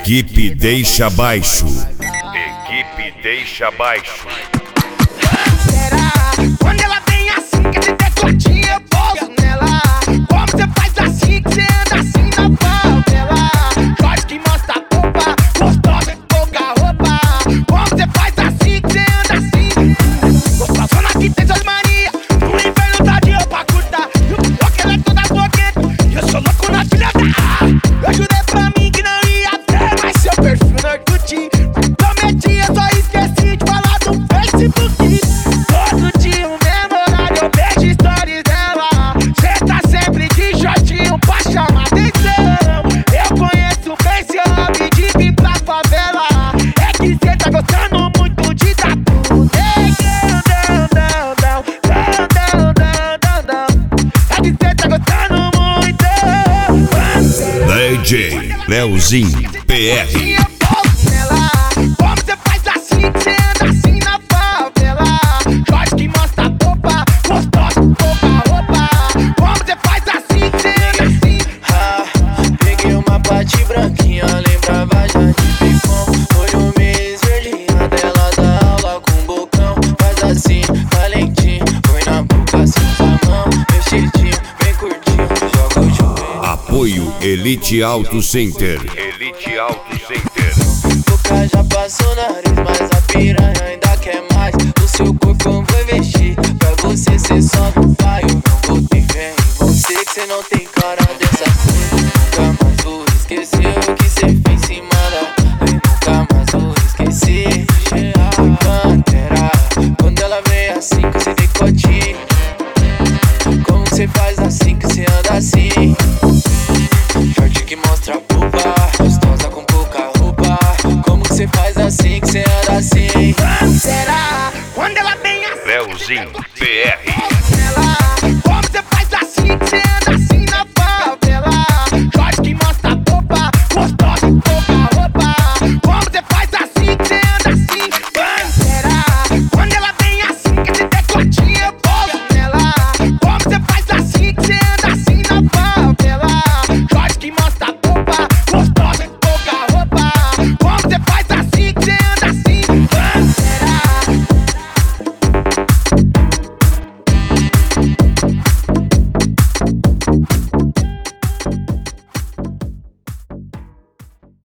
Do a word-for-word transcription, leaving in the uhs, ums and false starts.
Equipe Deixa Baixo. Equipe Deixa Baixo. Será? Quando ela vem assim, que esse decotinho eu pouso nela. Como você faz assim, que você anda assim na favela? Jorge que mostra a roupa, gostosa de pouca roupa. Como você faz assim, que você anda assim? Gostosona que tem suas manias, no inverno tá de roupa curta. E o bloco ela é toda bloqueta, e eu sou louco na filha da. Eu jurei pra mim que não ia ter mais seu perfil no Orkut. Prometi, eu só esqueci de falar do Facebook. Todo dia o mesmo horário eu vejo stories dela. Cê tá sempre de shortinho pra chamar atenção. Eu conheço bem seu hobby de vir pra favela. É que cê tá gostando muito de dar tudo. Não, não, não, não, não, não, não, não. É que cê tá gostando muito. D J Leozinho P R. Como você faz assim, que você anda assim na favela? Jorge que mostra a roupa, gostosa de pouca roupa. Como você faz assim, que você anda assim? Ah, peguei uma pate branquinha, lembrava já de picom. Olho meio esverdeado, dela dá aula com bocão. Faz assim, valentinho, põe na boca, senta a mão. Mexidinho, bem curtinho, joga o joelho. Apoio Elite Auto Center. Elite Auto Center. Boca já passou nariz, mas a piranha ainda quer mais. O seu corpo eu vou investir, pra você cê só não vai. Eu não vou ter fé em você, que cê não tem cara dessas coisas. Nunca mais vou esquecer o que cê fez em cima da. Eu nunca mais vou esquecer. Foi pantera, quando ela vem assim com esse decotinho. Como cê faz assim, que cê anda assim? Short que mostra a pupa, gostosa com pouca roupa. Como que cê faz assim, que cê anda assim? Será? Quando ela vem assim, Leozinho P R.